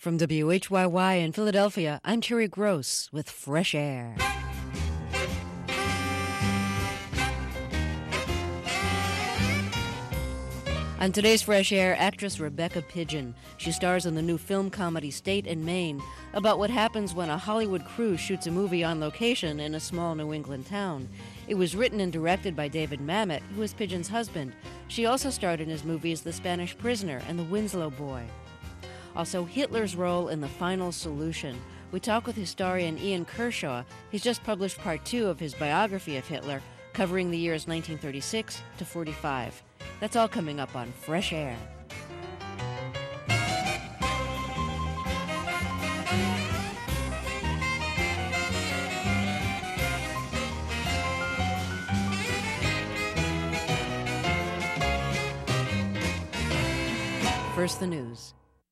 From WHYY in Philadelphia, I'm Terry Gross with Fresh Air. On today's Fresh Air, actress Rebecca Pidgeon. She stars in the new film comedy State and Maine, about what happens when a Hollywood crew shoots a movie on location in a small New England town. It was written and directed by David Mamet, who is Pidgeon's husband. She also starred in his movies The Spanish Prisoner and The Winslow Boy. Also, Hitler's role in The Final Solution. We talk with historian Ian Kershaw. He's just published part 2 of his biography of Hitler, covering the years 1936 to 45. That's all coming up on Fresh Air. First, the news.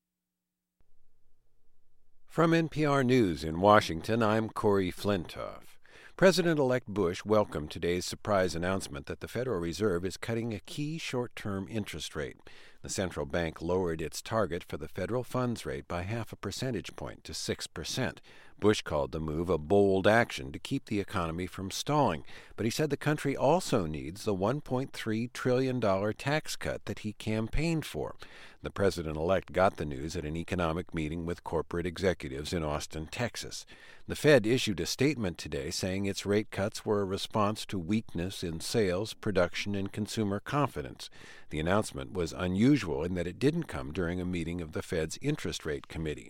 From NPR News in Washington, I'm Corey Flintoff. President-elect Bush welcomed today's surprise announcement that the Federal Reserve is cutting a key short-term interest rate. The central bank lowered its target for the federal funds rate by 0.5 percentage point to 6%. Bush called the move a bold action to keep the economy from stalling, but he said the country also needs the $1.3 trillion tax cut that he campaigned for. The president-elect got the news at an economic meeting with corporate executives in Austin, Texas. The Fed issued a statement today saying its rate cuts were a response to weakness in sales, production, and consumer confidence. The announcement was unusual in that it didn't come during a meeting of the Fed's interest rate committee.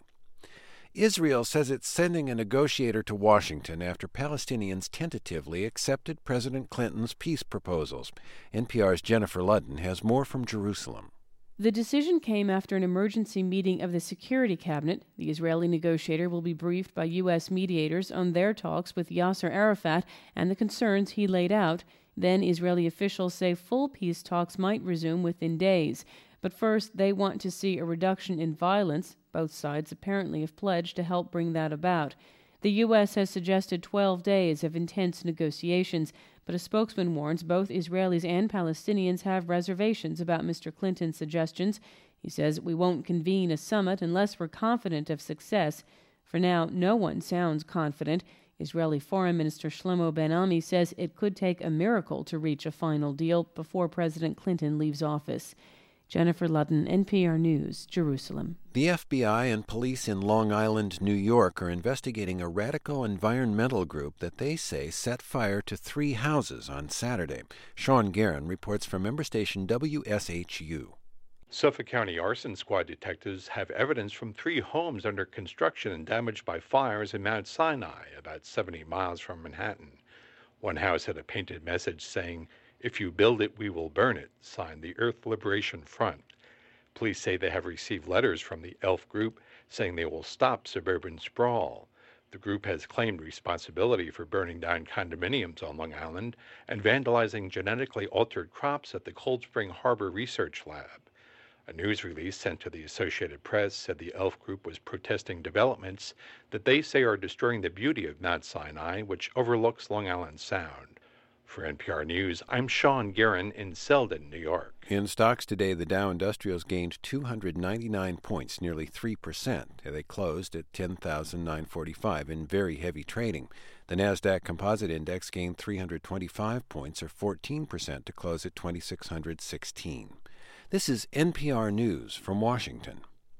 Israel says it's sending a negotiator to Washington after Palestinians tentatively accepted President Clinton's peace proposals. NPR's Jennifer Ludden has more from Jerusalem. The decision came after an emergency meeting of the Security Cabinet. The Israeli negotiator will be briefed by U.S. mediators on their talks with Yasser Arafat and the concerns he laid out. Then Israeli officials say full peace talks might resume within days. But first, they want to see a reduction in violence. Both sides apparently have pledged to help bring that about. The U.S. has suggested 12 days of intense negotiations, but a spokesman warns both Israelis and Palestinians have reservations about Mr. Clinton's suggestions. He says, "We won't convene a summit unless we're confident of success." For now, no one sounds confident. Israeli Foreign Minister Shlomo Ben-Ami says it could take a miracle to reach a final deal before President Clinton leaves office. Jennifer Ludden, NPR News, Jerusalem. The FBI and police in Long Island, New York, are investigating a radical environmental group that they say set fire to 3 houses on Saturday. Sean Guerin reports from member station WSHU. Suffolk County Arson Squad detectives have evidence from 3 homes under construction and damaged by fires in Mount Sinai, about 70 miles from Manhattan. One house had a painted message saying, "If you build it, we will burn it," signed the Earth Liberation Front. Police say they have received letters from the ELF group saying they will stop suburban sprawl. The group has claimed responsibility for burning down condominiums on Long Island and vandalizing genetically altered crops at the Cold Spring Harbor Research Lab. A news release sent to the Associated Press said the ELF group was protesting developments that they say are destroying the beauty of Mount Sinai, which overlooks Long Island Sound. For NPR News, I'm Sean Guerin in Selden, New York. In stocks today, the Dow Industrials gained 299 points, nearly 3%. They closed at 10,945 in very heavy trading. The Nasdaq Composite Index gained 325 points, or 14%, to close at 2,616. This is NPR News from Washington.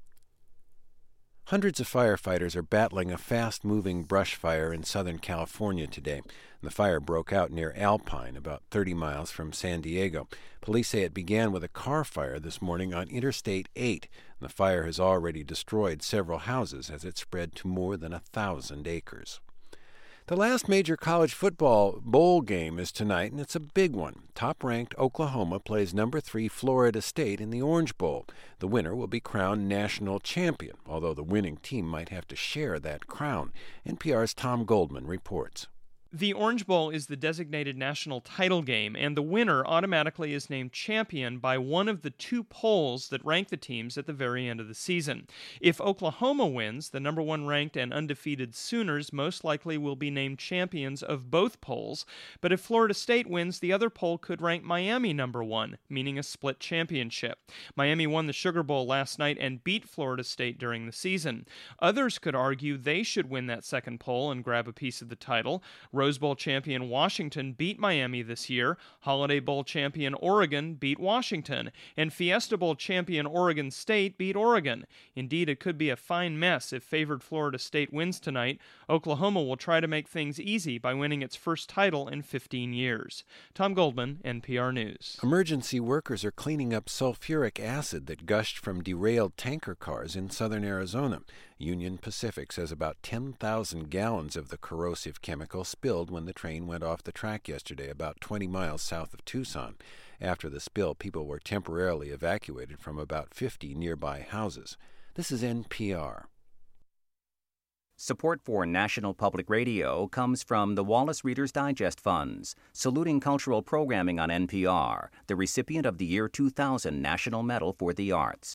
Hundreds of firefighters are battling a fast-moving brush fire in Southern California today. The fire broke out near Alpine, about 30 miles from San Diego. Police say it began with a car fire this morning on Interstate 8. The fire has already destroyed several houses as it spread to more than 1,000 acres. The last major college football bowl game is tonight, and it's a big one. Top-ranked Oklahoma plays number 3 Florida State in the Orange Bowl. The winner will be crowned national champion, although the winning team might have to share that crown. NPR's Tom Goldman reports. The Orange Bowl is the designated national title game, and the winner automatically is named champion by one of the two polls that rank the teams at the very end of the season. If Oklahoma wins, the number one ranked and undefeated Sooners most likely will be named champions of both polls, but if Florida State wins, the other poll could rank Miami number one, meaning a split championship. Miami won the Sugar Bowl last night and beat Florida State during the season. Others could argue they should win that second poll and grab a piece of the title. Rose Bowl champion Washington beat Miami this year. Holiday Bowl champion Oregon beat Washington. And Fiesta Bowl champion Oregon State beat Oregon. Indeed, it could be a fine mess if favored Florida State wins tonight. Oklahoma will try to make things easy by winning its first title in 15 years. Tom Goldman, NPR News. Emergency workers are cleaning up sulfuric acid that gushed from derailed tanker cars in southern Arizona. Union Pacific says about 10,000 gallons of the corrosive chemical spilled when the train went off the track yesterday, about 20 miles south of Tucson. After the spill, people were temporarily evacuated from about 50 nearby houses. This is NPR. Support for National Public Radio comes from the Wallace Reader's Digest Funds, saluting cultural programming on NPR, the recipient of the year 2000 National Medal for the Arts.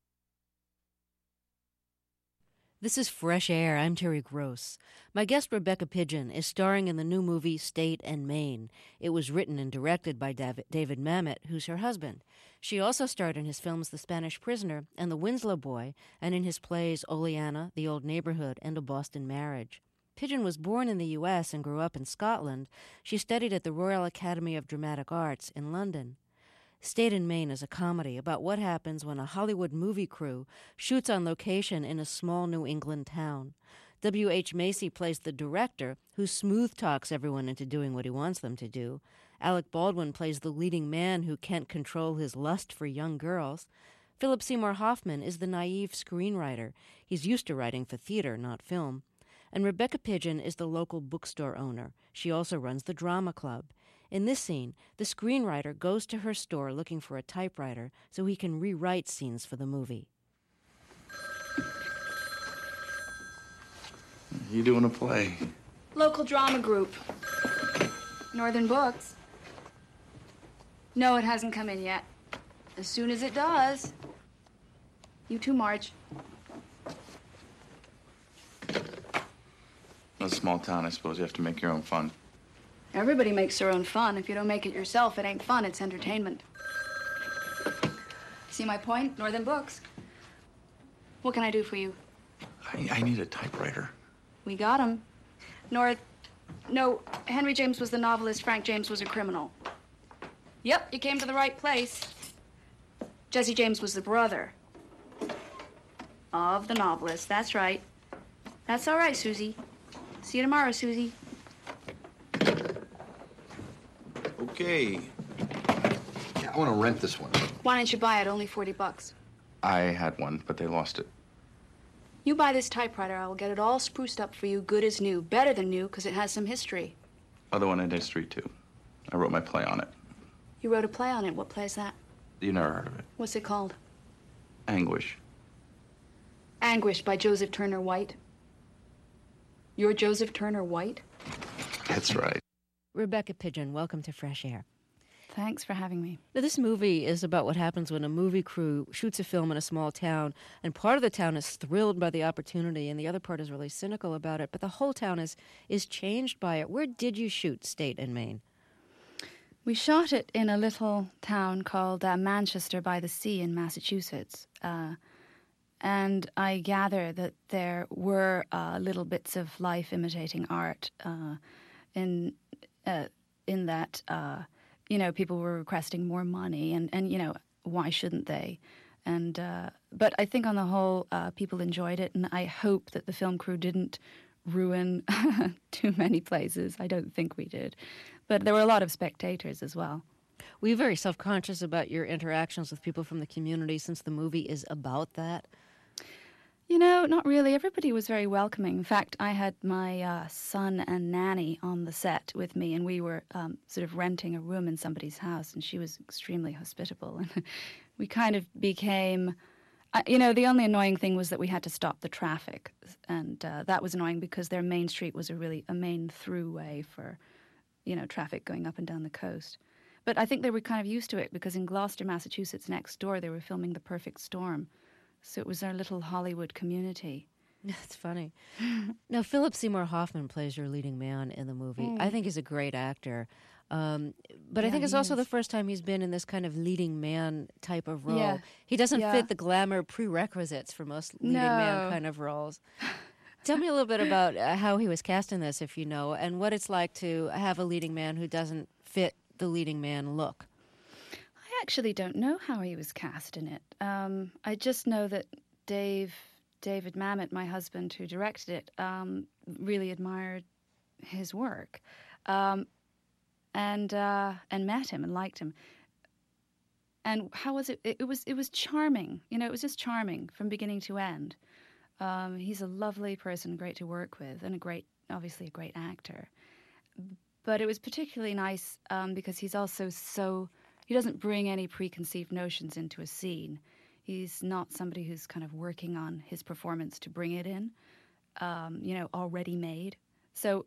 This is Fresh Air. I'm Terry Gross. My guest, Rebecca Pidgeon, is starring in the new movie State and Maine. It was written and directed by David Mamet, who's her husband. She also starred in his films The Spanish Prisoner and The Winslow Boy, and in his plays Oleana, The Old Neighborhood, and A Boston Marriage. Pidgeon was born in the U.S. and grew up in Scotland. She studied at the Royal Academy of Dramatic Arts in London. State and Maine is a comedy about what happens when a Hollywood movie crew shoots on location in a small New England town. W.H. Macy plays the director, who smooth-talks everyone into doing what he wants them to do. Alec Baldwin plays the leading man who can't control his lust for young girls. Philip Seymour Hoffman is the naive screenwriter. He's used to writing for theater, not film. And Rebecca Pidgeon is the local bookstore owner. She also runs the drama club. In this scene, the screenwriter goes to her store looking for a typewriter so he can rewrite scenes for the movie. You doing a play? Local drama group. Northern Books. No, it hasn't come in yet. As soon as it does. You too, Marge. In a small town, I suppose you have to make your own fun. Everybody makes their own fun. If you don't make it yourself, it ain't fun, it's entertainment. See my point? Northern Books. What can I do for you? I need a typewriter. We got him. No, Henry James was the novelist, Frank James was a criminal. Yep, you came to the right place. Jesse James was the brother of the novelist, that's right. That's all right, Susie. See you tomorrow, Susie. Okay. Yeah, I want to rent this one. Why didn't you buy it? Only $40. I had one, but they lost it. You buy this typewriter, I will get it all spruced up for you, good as new. Better than new, because it has some history. Other one had history, too. I wrote my play on it. You wrote a play on it. What play is that? You never heard of it. What's it called? Anguish. Anguish by Joseph Turner White. You're Joseph Turner White? That's right. Rebecca Pidgeon, welcome to Fresh Air. Thanks for having me. Now, this movie is about what happens when a movie crew shoots a film in a small town, and part of the town is thrilled by the opportunity, and the other part is really cynical about it, but the whole town is changed by it. Where did you shoot State and Maine? We shot it in a little town called Manchester by the Sea in Massachusetts. And I gather that there were little bits of life imitating art in that, people were requesting more money and why shouldn't they? And but I think on the whole, people enjoyed it, and I hope that the film crew didn't ruin too many places. I don't think we did. But there were a lot of spectators as well. Were you very self-conscious about your interactions with people from the community since the movie is about that? Not really. Everybody was very welcoming. In fact, I had my son and nanny on the set with me, and we were sort of renting a room in somebody's house, and she was extremely hospitable. And we kind of became, the only annoying thing was that we had to stop the traffic, and that was annoying because their main street was a main throughway for traffic going up and down the coast. But I think they were kind of used to it because in Gloucester, Massachusetts, next door, they were filming The Perfect Storm. So it was our little Hollywood community. That's funny. Now, Philip Seymour Hoffman plays your leading man in the movie. I think he's a great actor. But I think it's also the first time he's been in this kind of leading man type of role. Yeah. He doesn't fit the glamour prerequisites for most leading man kind of roles. Tell me a little bit about how he was cast in this, if you know, and what it's like to have a leading man who doesn't fit the leading man look. I actually don't know how he was cast in it. I just know that David Mamet, my husband who directed it, really admired his work, and met him and liked him. And how was it? It was charming. It was just charming from beginning to end. He's a lovely person, great to work with, and obviously a great actor. But it was particularly nice because he's also he doesn't bring any preconceived notions into a scene. He's not somebody who's kind of working on his performance to bring it in, already made. So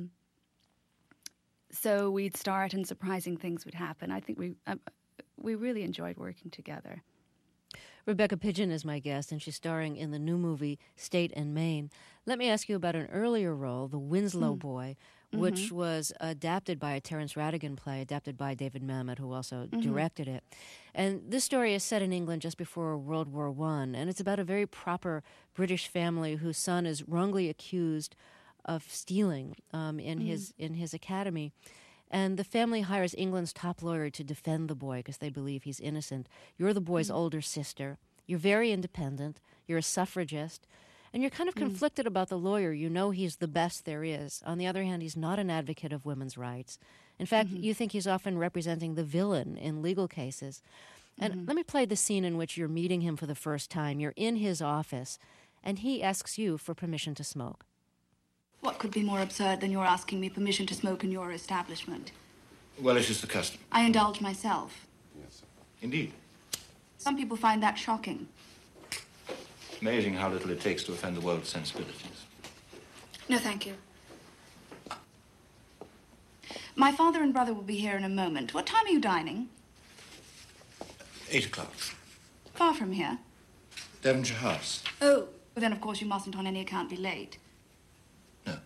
we'd start and surprising things would happen. I think we really enjoyed working together. Rebecca Pidgeon is my guest, and she's starring in the new movie State and Maine. Let me ask you about an earlier role, The Winslow Boy, which was adapted by a Terence Rattigan play, adapted by David Mamet, who also directed it. And this story is set in England just before World War I, and it's about a very proper British family whose son is wrongly accused of stealing in his academy. And the family hires England's top lawyer to defend the boy because they believe he's innocent. You're the boy's older sister. You're very independent. You're a suffragist. And you're kind of conflicted about the lawyer. You know he's the best there is. On the other hand, he's not an advocate of women's rights. In fact, you think he's often representing the villain in legal cases. And let me play the scene in which you're meeting him for the first time. You're in his office, and he asks you for permission to smoke. What could be more absurd than your asking me permission to smoke in your establishment? Well, it's just the custom. I indulge myself. Yes, indeed. Some people find that shocking. Amazing how little it takes to offend the world's sensibilities. No, thank you. My father and brother will be here in a moment. What time are you dining? 8 o'clock. Far from here. Devonshire House. Oh, well, then of course you mustn't on any account be late. No.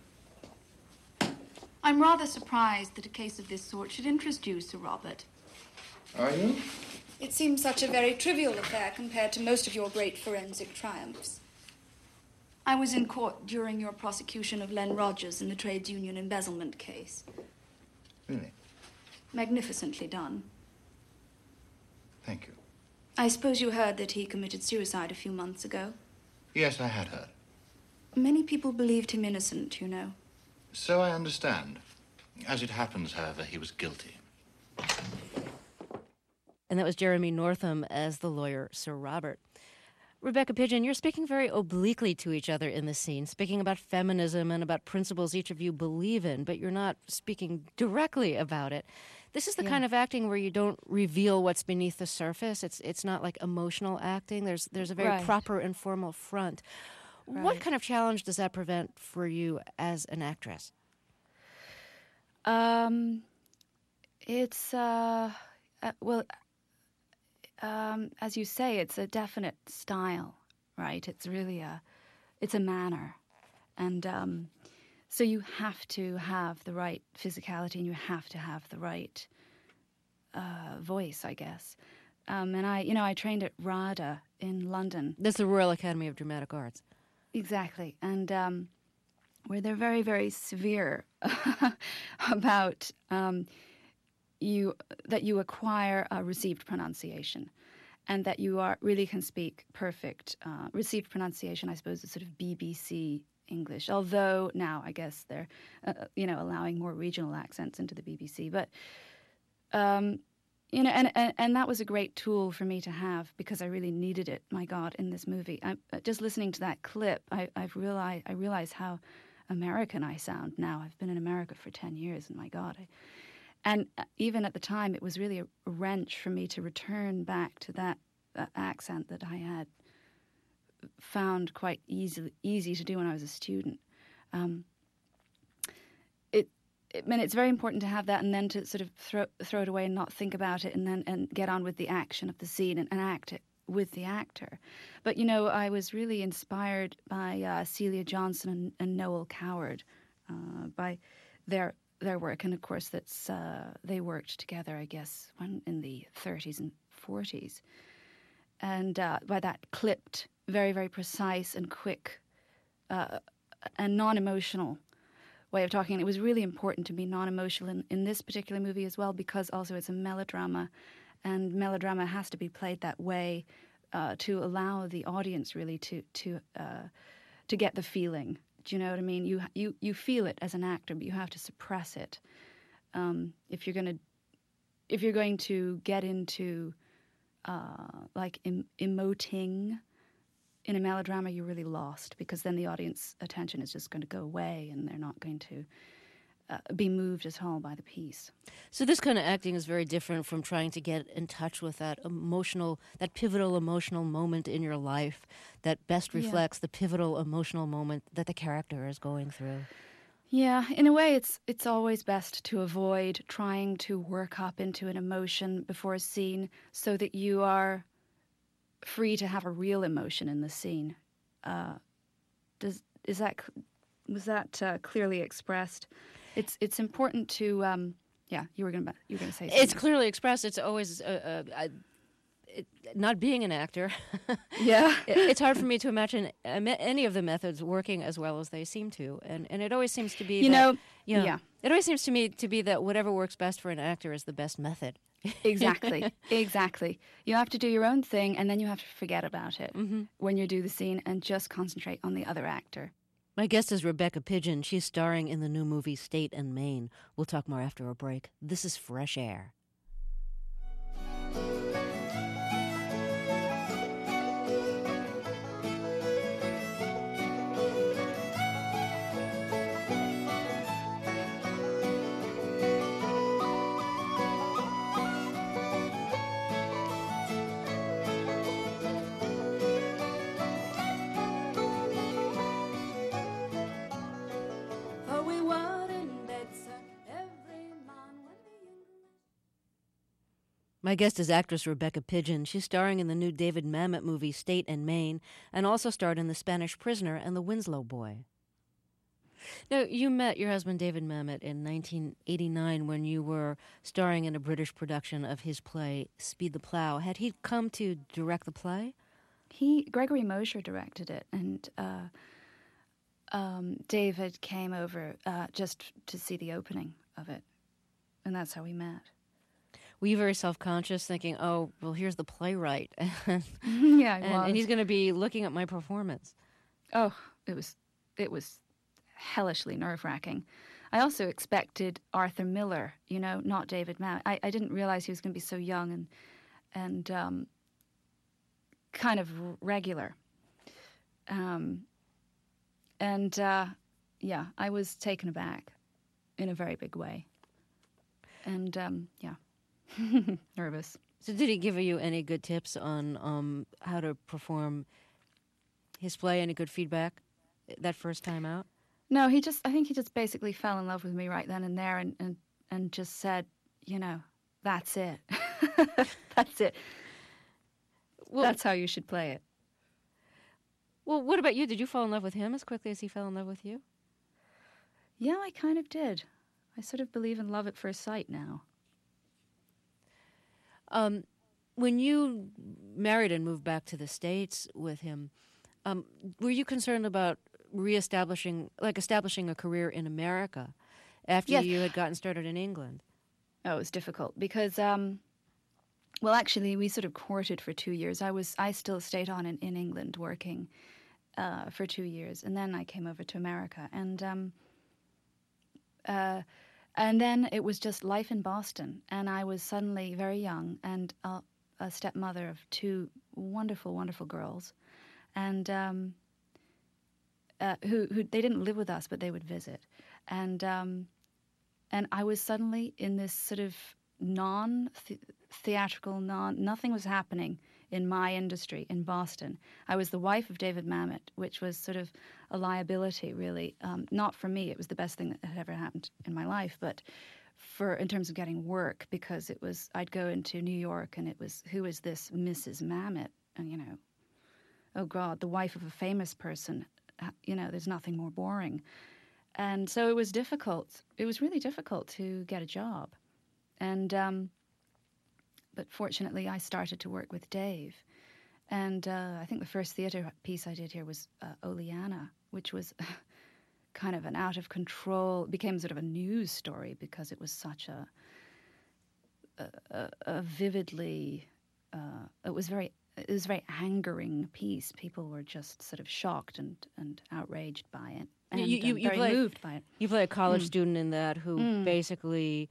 I'm rather surprised that a case of this sort should interest you, Sir Robert. Are you? It seems such a very trivial affair compared to most of your great forensic triumphs. I was in court during your prosecution of Len Rogers in the trades union embezzlement case. Really? Magnificently done. Thank you. I suppose you heard that he committed suicide a few months ago? Yes, I had heard. Many people believed him innocent, you know. So I understand. As it happens, however, he was guilty. And that was Jeremy Northam as the lawyer, Sir Robert. Rebecca Pidgeon, you're speaking very obliquely to each other in this scene, speaking about feminism and about principles each of you believe in, but you're not speaking directly about it. This is the kind of acting where you don't reveal what's beneath the surface. It's not like emotional acting. There's a very proper and formal front. Right. What kind of challenge does that present for you as an actress? As you say, it's a definite style, right? It's really it's a manner. And so you have to have the right physicality and you have to have the right voice, I guess. And I trained at RADA in London. That's the Royal Academy of Dramatic Arts. Exactly. And where they're very, very severe about that you acquire a received pronunciation and that you really can speak perfect received pronunciation, I suppose, is sort of BBC English, although now I guess they're allowing more regional accents into the BBC, but and that was a great tool for me to have because I really needed it, my God, in this movie. Just listening to that clip, I realize how American I sound now. I've been in America for 10 years, and my God, and even at the time, it was really a wrench for me to return back to that accent that I had found quite easy to do when I was a student. it's very important to have that, and then to sort of throw it away and not think about it, and get on with the action of the scene and act it with the actor. But I was really inspired by Celia Johnson and Noel Coward, by their work, and of course they worked together, I guess, in the 30s and 40s, and by that clipped, very, very precise and quick and non-emotional way of talking. And it was really important to be non-emotional in this particular movie as well, because also it's a melodrama, and melodrama has to be played that way to allow the audience really to get the feeling. Do you know what I mean? You feel it as an actor, but you have to suppress it. If you're going to get into emoting in a melodrama, you're really lost, because then the audience attention is just going to go away, and they're not going to be moved at all by the piece. So this kind of acting is very different from trying to get in touch with that pivotal emotional moment in your life that best reflects the pivotal emotional moment that the character is going through. Yeah, in a way, it's always best to avoid trying to work up into an emotion before a scene, so that you are free to have a real emotion in the scene. Was that clearly expressed? It's important to you were going to say something. It's clearly expressed. It's always not being an actor. Yeah, it's hard for me to imagine any of the methods working as well as they seem to, and it always seems to be it always seems to me to be that whatever works best for an actor is the best method. Exactly. You have to do your own thing, and then you have to forget about it when you do the scene and just concentrate on the other actor. My guest is Rebecca Pidgeon. She's starring in the new movie State and Maine. We'll talk more after a break. This is Fresh Air. My guest is actress Rebecca Pidgeon. She's starring in the new David Mamet movie State and Maine, and also starred in The Spanish Prisoner and The Winslow Boy. Now, you met your husband David Mamet in 1989 when you were starring in a British production of his play Speed the Plough. Had he come to direct the play? Gregory Mosher directed it, and David came over just to see the opening of it, and that's how we met. Were you very self-conscious, thinking, oh, well, here's the playwright, yeah, and he's going to be looking at my performance? Oh, it was hellishly nerve-wracking. I also expected Arthur Miller, not David Mamet. I didn't realize he was going to be so young and kind of regular. I was taken aback in a very big way. And, nervous. So did he give you any good tips on how to perform his play? Any good feedback that first time out? No, I think he just basically fell in love with me right then and there, and just said, that's it. That's it. Well, that's how you should play it. Well, what about you? Did you fall in love with him as quickly as he fell in love with you? Yeah, I kind of did. I sort of believe in love at first sight now. When you married and moved back to the States with him, were you concerned about establishing a career in America after you had gotten started in England? Oh, it was difficult because, actually, we sort of courted for 2 years. I still stayed on in England working for 2 years, and then I came over to America, and then it was just life in Boston, and I was suddenly very young and a stepmother of 2 wonderful, wonderful girls, and who they didn't live with us, but they would visit, and I was suddenly in this sort of non-theatrical, nothing was happening in my industry in Boston. I was the wife of David Mamet, which was sort of a liability, really. Not for me. It was the best thing that had ever happened in my life, but in terms of getting work, because I'd go into New York and it was, who is this Mrs. Mamet? And, oh God, the wife of a famous person, there's nothing more boring. And so it was difficult. It was really difficult to get a job. And, but fortunately I started to work with Dave. And I think the first theatre piece I did here was Oleana, which was kind of an out of control, became sort of a news story because it was such a vividly, it was very angering piece. People were just sort of shocked and outraged by it. And you very moved by it. You play a college student in that who basically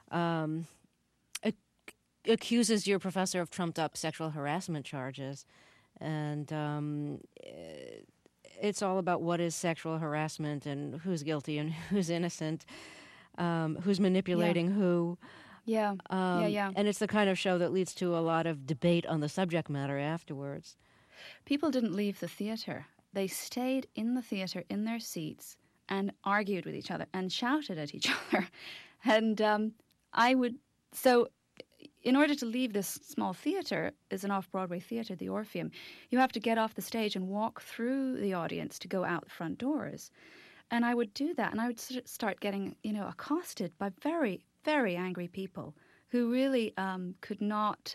accuses your professor of trumped-up sexual harassment charges. And it's all about what is sexual harassment and who's guilty and who's innocent, who's manipulating who. Yeah, And it's the kind of show that leads to a lot of debate on the subject matter afterwards. People didn't leave the theatre. They stayed in the theatre in their seats and argued with each other and shouted at each other. And so in order to leave this small theatre, is an off-Broadway theatre, the Orpheum, you have to get off the stage and walk through the audience to go out the front doors. And I would do that, and I would start getting, accosted by very, very angry people who really could not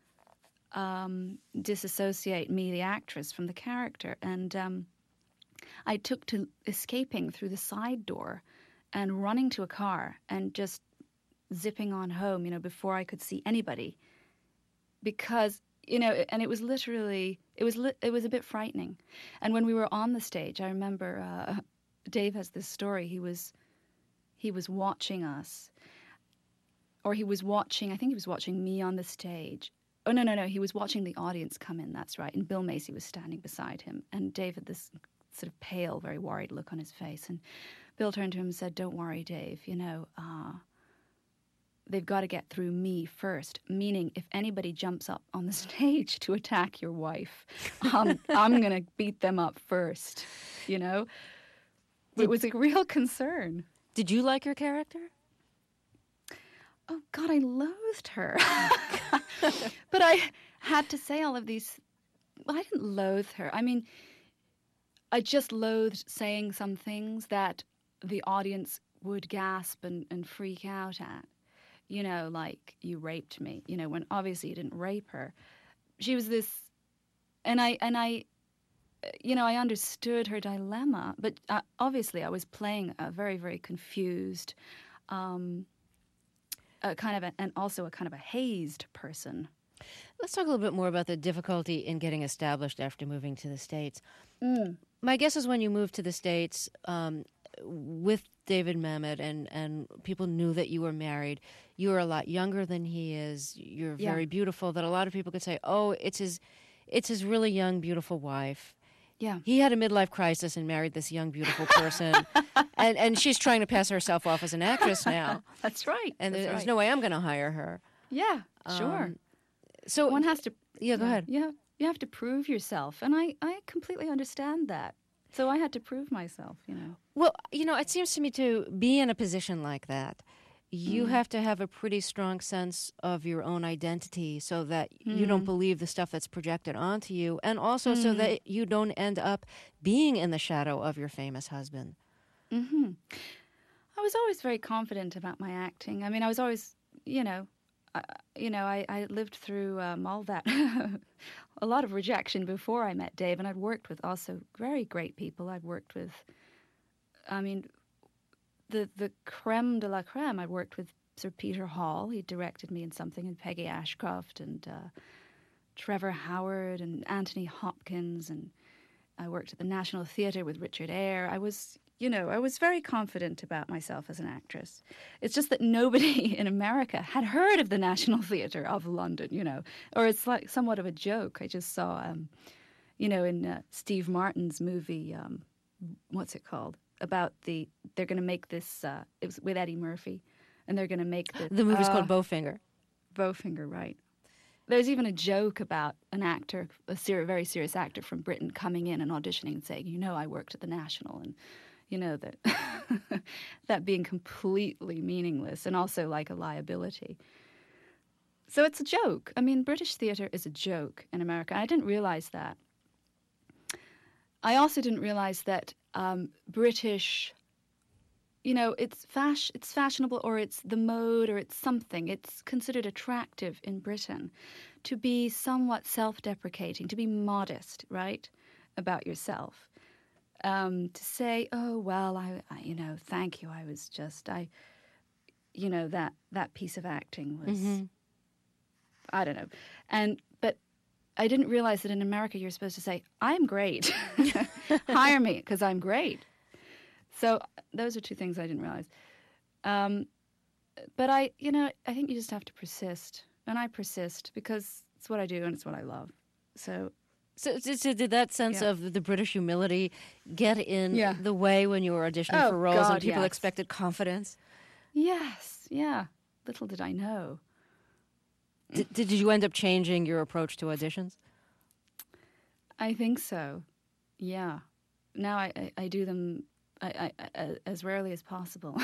disassociate me, the actress, from the character. And I took to escaping through the side door and running to a car and just zipping on home, before I could see anybody. Because, and it was literally, it was a bit frightening. And when we were on the stage, I remember Dave has this story. He was watching us, or he was watching, I think he was watching me on the stage. Oh, no, he was watching the audience come in, that's right. And Bill Macy was standing beside him. And Dave had this sort of pale, very worried look on his face. And Bill turned to him and said, "Don't worry, Dave, they've got to get through me first," meaning if anybody jumps up on the stage to attack your wife, I'm going to beat them up first, It was a real concern. Did you like your character? Oh, God, I loathed her. But I had to say all of these. Well, I didn't loathe her. I mean, I just loathed saying some things that the audience would gasp and freak out at. Like, you raped me, when obviously you didn't rape her. She was this, and I understood her dilemma, but obviously I was playing a very, very confused, and also a kind of a hazed person. Let's talk a little bit more about the difficulty in getting established after moving to the States. My guess is when you moved to the States with David Mamet and people knew that you were married, you were a lot younger than he is. You're very beautiful, that a lot of people could say, oh, it's his really young, beautiful wife. Yeah. He had a midlife crisis and married this young, beautiful person. and she's trying to pass herself off as an actress now. That's right. And there's no way I'm going to hire her. Yeah, sure. So one has to... Yeah, go ahead. Yeah, you have to prove yourself. And I completely understand that. So I had to prove myself, Well, it seems to me to be in a position like that, you have to have a pretty strong sense of your own identity so that you don't believe the stuff that's projected onto you, and also so that you don't end up being in the shadow of your famous husband. Mm-hmm. I was always very confident about my acting. I mean, I was always, I lived through all that, a lot of rejection before I met Dave, and I'd worked with also very great people. I'd worked with, the creme de la creme. I worked with Sir Peter Hall. He directed me in something, and Peggy Ashcroft, and Trevor Howard, and Anthony Hopkins, and I worked at the National Theatre with Richard Eyre. I was very confident about myself as an actress. It's just that nobody in America had heard of the National Theatre of London, or it's like somewhat of a joke. I just saw, in Steve Martin's movie, what's it called? About they're going to make this, it was with Eddie Murphy, and they're going to make the movie's called Bowfinger. Bowfinger, right. There's even a joke about an actor, very serious actor from Britain, coming in and auditioning and saying, I worked at the National, and that that being completely meaningless and also like a liability. So it's a joke. I mean, British theatre is a joke in America. I didn't realize that. I also didn't realize that British, it's fashionable, or it's the mode, or it's something. It's considered attractive in Britain to be somewhat self-deprecating, to be modest, right, about yourself. To say, oh, well, I thank you. I was just, that piece of acting was, I don't know. But I didn't realize that in America you're supposed to say, I'm great. Hire me because I'm great. So those are two things I didn't realize. But I think you just have to persist. And I persist because it's what I do and it's what I love. So did that sense of the British humility get in the way when you were auditioning for roles and people expected confidence? Yes, yeah. Little did I know. Did you end up changing your approach to auditions? I think so, yeah. Now I do them I as rarely as possible.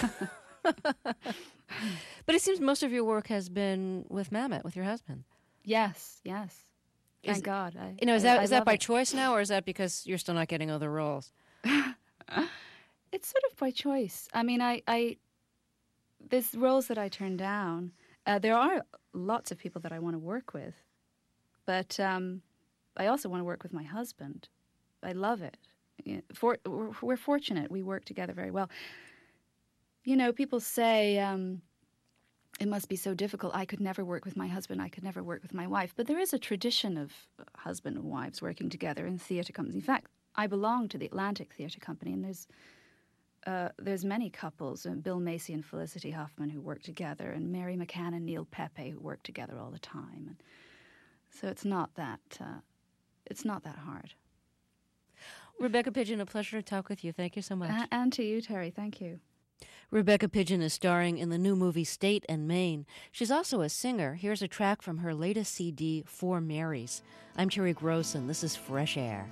But it seems most of your work has been with Mamet, with your husband. Yes. Thank God. Is that by choice now, or is that because you're still not getting other roles? It's sort of by choice. I mean, there's roles that I turn down. There are lots of people that I want to work with, but I also want to work with my husband. I love it. We're fortunate. We work together very well. People say it must be so difficult. I could never work with my husband. I could never work with my wife. But there is a tradition of husband and wives working together in theatre companies. In fact, I belong to the Atlantic Theatre Company, and there's many couples, Bill Macy and Felicity Huffman, who work together, and Mary McCann and Neil Pepe, who work together all the time. And so it's not that hard. Rebecca Pidgeon, a pleasure to talk with you. Thank you so much. And to you, Terry. Thank you. Rebecca Pidgeon is starring in the new movie State and Maine. She's also a singer. Here's a track from her latest CD, Four Marys. I'm Terry Grossen. This is Fresh Air.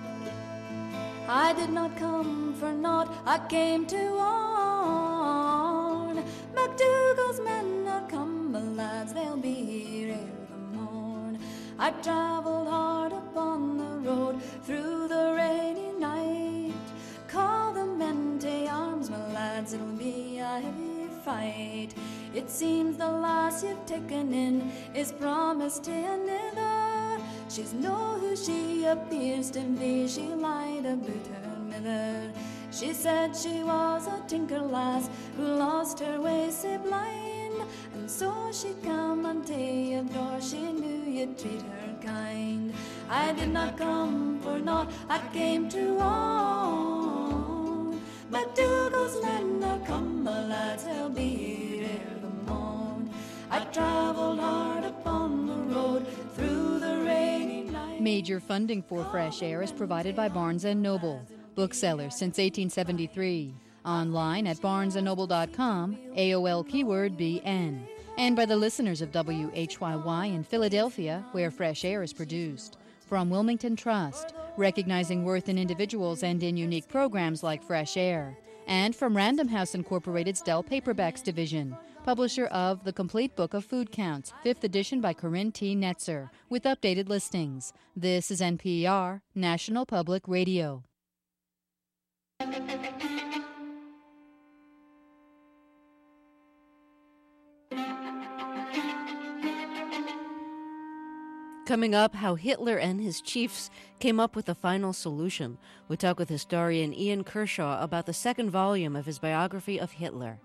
I did not come for naught, I came to warn. MacDougall's men are come, my lads, they'll be here ere the morn. I travelled hard upon the road through the rainy night. Call the men to arms, my lads, it'll be a heavy fight. It seems the lass you've taken in is promised to another. She's know who she appears to be, she lied about her mother. She said she was a tinker lass who lost her way so blind, and so she'd come unto your door, she knew you'd treat her kind. I did not come for naught, I came to own. MacDougall's men are come, my lads, they'll be here ere the morn. I travelled hard upon the road through the rainy night. Major funding for Fresh Air is provided by Barnes & Noble, bookseller since 1873. Online at barnesandnoble.com, AOL keyword BN. And by the listeners of WHYY in Philadelphia, where Fresh Air is produced. From Wilmington Trust, recognizing worth in individuals and in unique programs like Fresh Air. And from Random House Incorporated's Dell Paperbacks Division, publisher of The Complete Book of Food Counts, 5th edition by Corinne T. Netzer, with updated listings. This is NPR, National Public Radio. Coming up, how Hitler and his chiefs came up with the final solution. We'll talk with historian Ian Kershaw about the second volume of his biography of Hitler.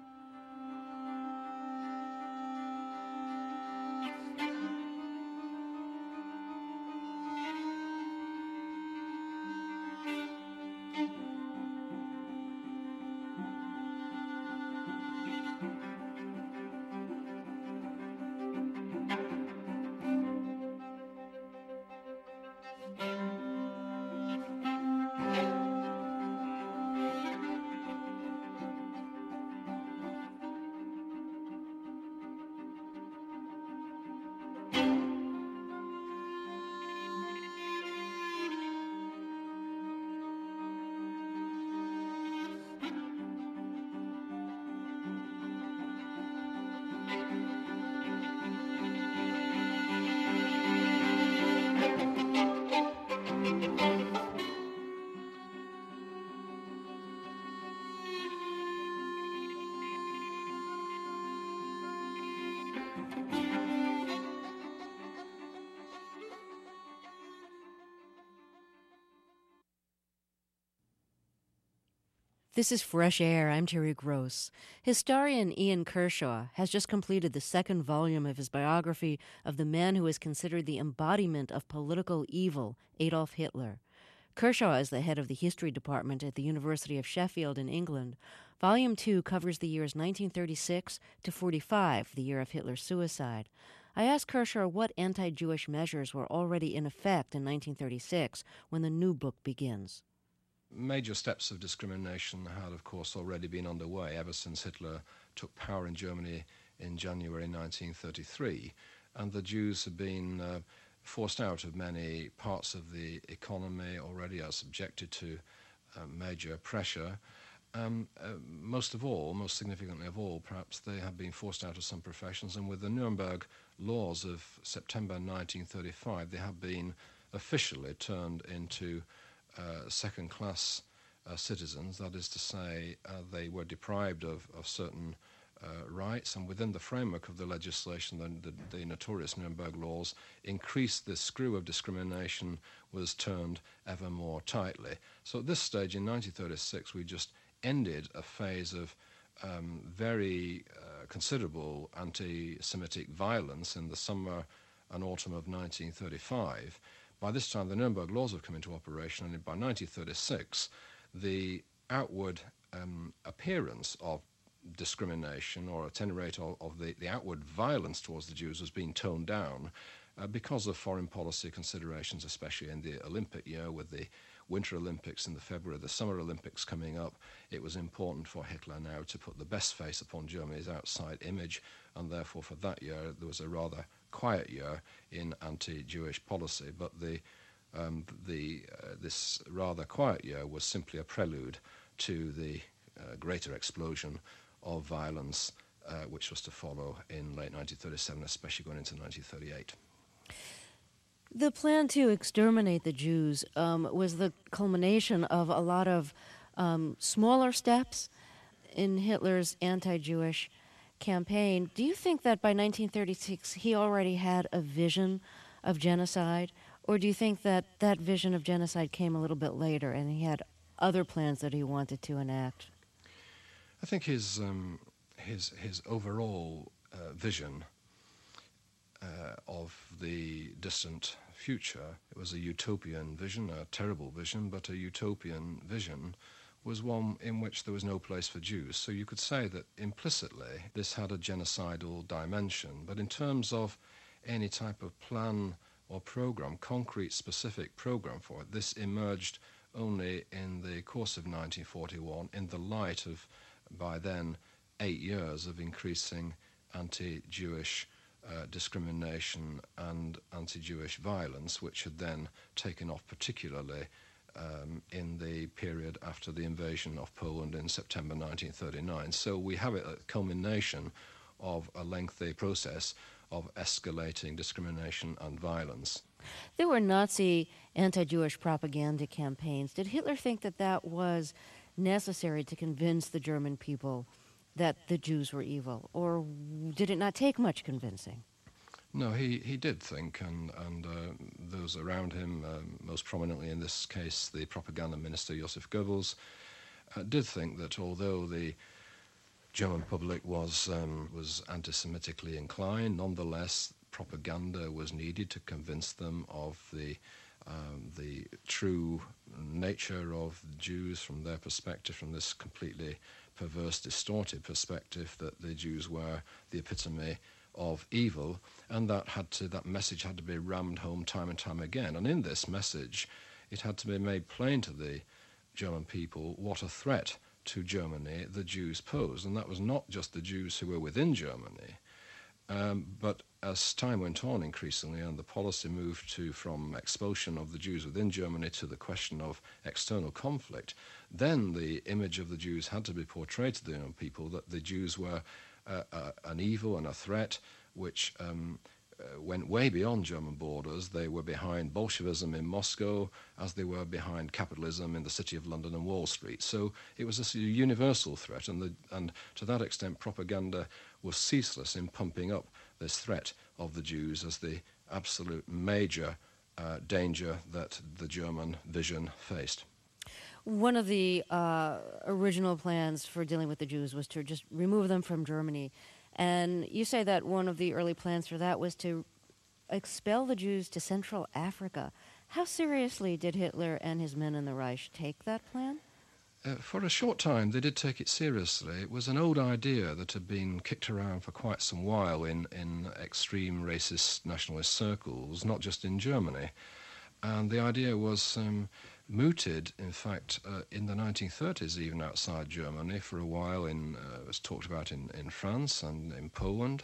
This is Fresh Air. I'm Terry Gross. Historian Ian Kershaw has just completed the second volume of his biography of the man who is considered the embodiment of political evil, Adolf Hitler. Kershaw is the head of the history department at the University of Sheffield in England. Volume 2 covers the years 1936 to 45, the year of Hitler's suicide. I asked Kershaw what anti-Jewish measures were already in effect in 1936 when the new book begins. Major steps of discrimination had, of course, already been underway ever since Hitler took power in Germany in January 1933, and the Jews had been forced out of many parts of the economy, already are subjected to major pressure. Most significantly of all, perhaps, they have been forced out of some professions, and with the Nuremberg laws of September 1935, they have been officially turned into second-class citizens. That is to say, they were deprived of certain rights, and within the framework of the legislation, the notorious Nuremberg laws increased. The screw of discrimination was turned ever more tightly. So at this stage in 1936, we just ended a phase of very considerable anti-Semitic violence in the summer and autumn of 1935. By this time, the Nuremberg laws have come into operation, and by 1936, the outward appearance of discrimination, or at any rate of the outward violence towards the Jews, was being toned down because of foreign policy considerations, especially in the Olympic year with the Winter Olympics in the February, the Summer Olympics coming up. It was important for Hitler now to put the best face upon Germany's outside image, and therefore for that year there was a rather quiet year in anti-Jewish policy, but this rather quiet year was simply a prelude to the greater explosion of violence which was to follow in late 1937, especially going into 1938. The plan to exterminate the Jews was the culmination of a lot of smaller steps in Hitler's anti-Jewish campaign. Do you think that by 1936 he already had a vision of genocide, or do you think that that vision of genocide came a little bit later and he had other plans that he wanted to enact? I think his overall vision of the distant future, it was a utopian vision, a terrible vision, but a utopian vision, was one in which there was no place for Jews. So you could say that implicitly this had a genocidal dimension, but in terms of any type of plan or program, concrete specific program for it, this emerged only in the course of 1941 in the light of, by then, 8 years of increasing anti-Jewish discrimination and anti-Jewish violence, which had then taken off particularly in the period after the invasion of Poland in September 1939. So we have a culmination of a lengthy process of escalating discrimination and violence. There were Nazi anti-Jewish propaganda campaigns. Did Hitler think that that was necessary to convince the German people that the Jews were evil, or did it not take much convincing? No, he did think, and those around him, most prominently in this case the propaganda minister Joseph Goebbels, did think that although the German public was anti-Semitically inclined, nonetheless propaganda was needed to convince them of the true nature of the Jews from their perspective, from this completely perverse, distorted perspective that the Jews were the epitome of evil, and that message had to be rammed home time and time again. And in this message, it had to be made plain to the German people what a threat to Germany the Jews posed. And that was not just the Jews who were within Germany, but as time went on increasingly and the policy moved from expulsion of the Jews within Germany to the question of external conflict, then the image of the Jews had to be portrayed to the young people that the Jews were an evil and a threat which went way beyond German borders. They were behind Bolshevism in Moscow as they were behind capitalism in the City of London and Wall Street. So it was a universal threat, and to that extent propaganda was ceaseless in pumping up this threat of the Jews as the absolute major danger that the German vision faced. One of the original plans for dealing with the Jews was to just remove them from Germany. And you say that one of the early plans for that was to expel the Jews to Central Africa. How seriously did Hitler and his men in the Reich take that plan? For a short time, they did take it seriously. It was an old idea that had been kicked around for quite some while in extreme racist nationalist circles, not just in Germany. And the idea was mooted, in fact, in the 1930s, even outside Germany. For a while, it was talked about in France and in Poland.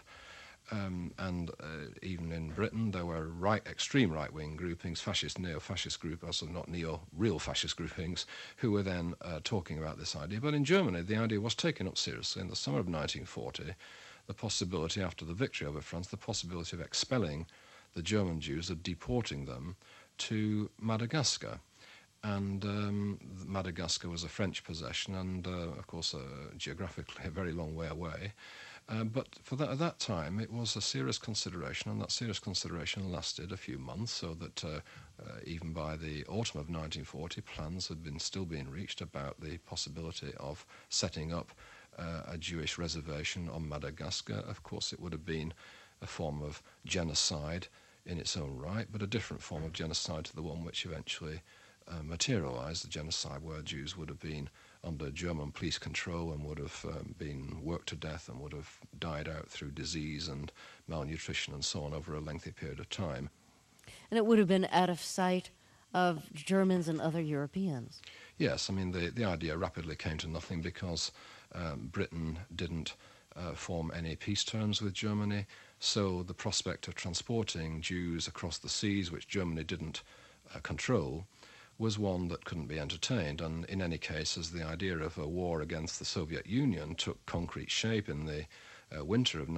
And even in Britain, there were extreme right-wing groupings, fascist, neo-fascist groups, also not real fascist groupings, who were then talking about this idea. But in Germany, the idea was taken up seriously. In the summer of 1940, the possibility, after the victory over France, the possibility of expelling the German Jews, of deporting them to Madagascar. And Madagascar was a French possession and, of course, geographically a very long way away. But at that time, it was a serious consideration, and that serious consideration lasted a few months, so that even by the autumn of 1940, plans had still been reached about the possibility of setting up a Jewish reservation on Madagascar. Of course, it would have been a form of genocide in its own right, but a different form of genocide to the one which eventually materialized, the genocide where Jews would have been under German police control and would have been worked to death and would have died out through disease and malnutrition and so on over a lengthy period of time. And it would have been out of sight of Germans and other Europeans. Yes, I mean, the idea rapidly came to nothing because Britain didn't form any peace terms with Germany, so the prospect of transporting Jews across the seas, which Germany didn't control, was one that couldn't be entertained. And in any case, as the idea of a war against the Soviet Union took concrete shape in the winter of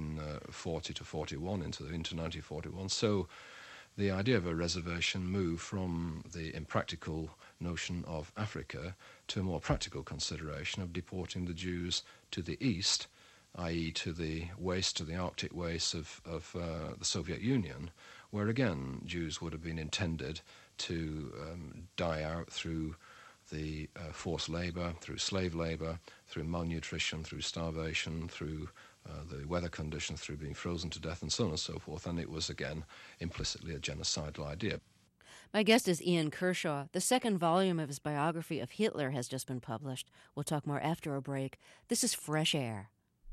1940 to 41 into 1941, so the idea of a reservation moved from the impractical notion of Africa to a more practical consideration of deporting the Jews to the east, i.e. to the Arctic wastes of the Soviet Union, where again Jews would have been intended to die out through the forced labor, through slave labor, through malnutrition, through starvation, through the weather conditions, through being frozen to death, and so on and so forth. And it was, again, implicitly a genocidal idea. My guest is Ian Kershaw. The second volume of his biography of Hitler has just been published. We'll talk more after a break. This is Fresh Air.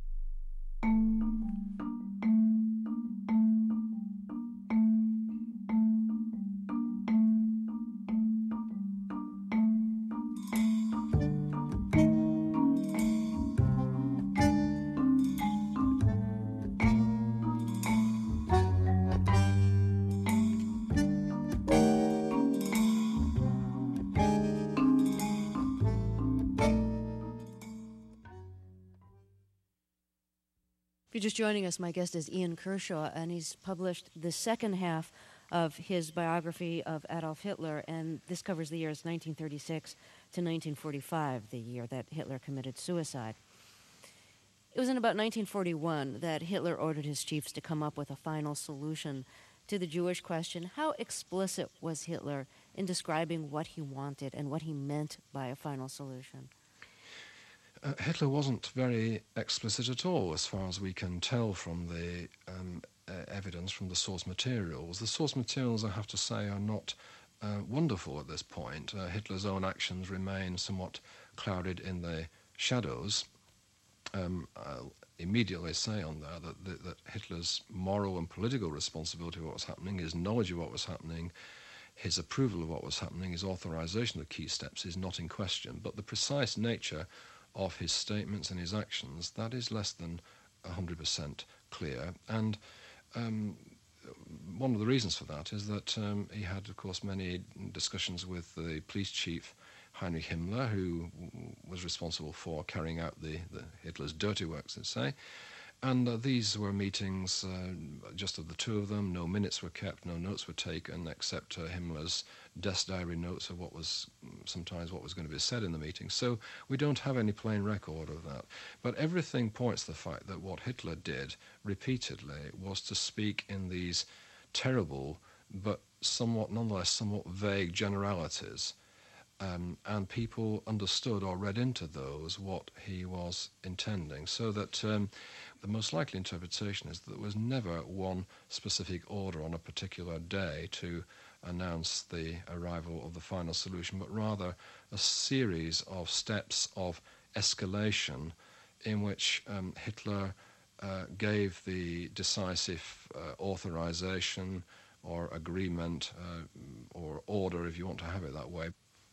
If you're just joining us, my guest is Ian Kershaw, and he's published the second half of his biography of Adolf Hitler, and this covers the years 1936 to 1945, the year that Hitler committed suicide. It was in about 1941 that Hitler ordered his chiefs to come up with a final solution to the Jewish question. How explicit was Hitler in describing what he wanted and what he meant by a final solution? Hitler wasn't very explicit at all, as far as we can tell from the evidence from the source materials. The source materials, I have to say, are not wonderful at this point. Hitler's own actions remain somewhat clouded in the shadows. I'll immediately say on there that Hitler's moral and political responsibility for what was happening, his knowledge of what was happening, his approval of what was happening, his authorization of key steps is not in question. But the precise nature of his statements and his actions, that is less than 100% clear. And one of the reasons for that is that he had, of course, many discussions with the police chief, Heinrich Himmler, who was responsible for carrying out the Hitler's dirty works, let's say. And these were meetings just of the two of them. No minutes were kept, no notes were taken, except Himmler's desk diary notes of sometimes what was going to be said in the meeting. So we don't have any plain record of that. But everything points to the fact that what Hitler did repeatedly was to speak in these terrible but nonetheless somewhat vague generalities and people understood or read into those what he was intending, so that the most likely interpretation is that there was never one specific order on a particular day to announce the arrival of the final solution, but rather a series of steps of escalation in which Hitler gave the decisive authorization or agreement or order, if you want to have it that way.